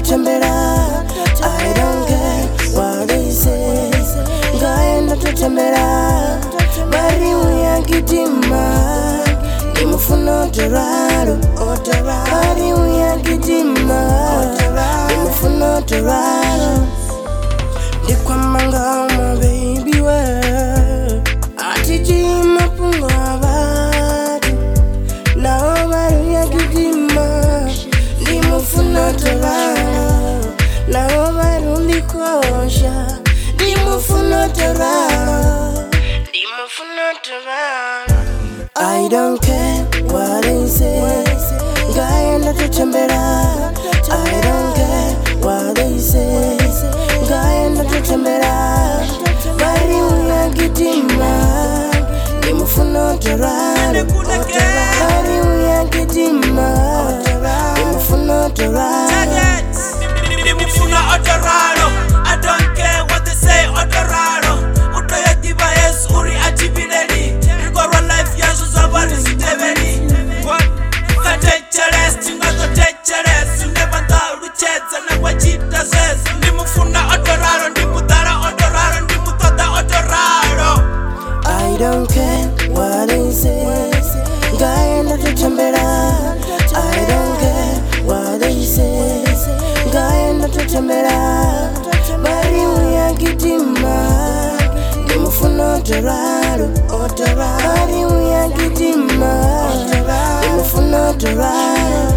tutembera. I don't care what they say. Ngaenda tutembera. Bari uyakitima. Nimufuna otoraro. Bari uyakitima. Nimufuna otoraro. Ndikwamanga my baby we. Atijima punga batu. Nao bari uyakitima. Nimufuna otoraro. Nao bari ulikosha. Nimufuna otoraro. Nimufuna otoraro. I don't care what they say. Ngaenda tutembera. I don't care what they say. Ngaenda tutembera. Bari uyakitima. Nimufuna otoraro. Bari uyakitima. Nimufuna otoraro. Nimufuna otoraro. I don't care what they say. Otoraro. Utoya diva Yesu uri achibileli. Rigorwa life yazo zabari sitebeli. Katecheres tingazo techeres. Unebanda urucheza na kwa chita zes. Nimufuna otoraro. Nimutara otoraro. Nimutoda otoraro. I don't care what they say. Ngaenda tutembera. I don't care what they say. Ngaenda tutembera. Bari uyakitima. Nimufuna otoraro. Bari uyakitima. Nimufuna otoraro.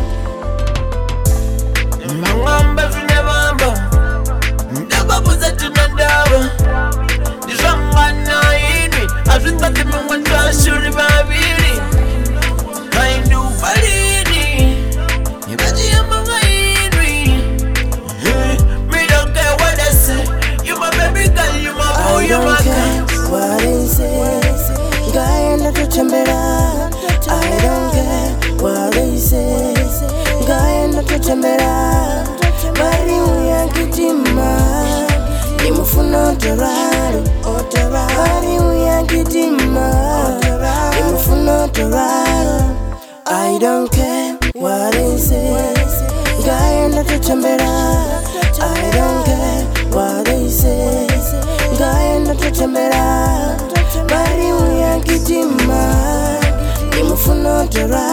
Mangamba zinebamba. Ndababuza tunadawa. Nizangana ini. Azwitati mungu twashuri babili. Kaindu balini. Nibaji ya mga ini. Me don't care what they say. You my baby girl, you my boy, I you my don't girl. care what they say. Ngaenda tutembera. I don't care what they say. Ngaenda tutembera. Bari uyakitima. Nimufuna otoraro. Bari uyakitima. Nimufuna otoraro. I don't care what they say. Ngaenda tutembera. I don't care what they say. Ngaenda tutembera. Bari uyakitima. Nimufuna otoraro.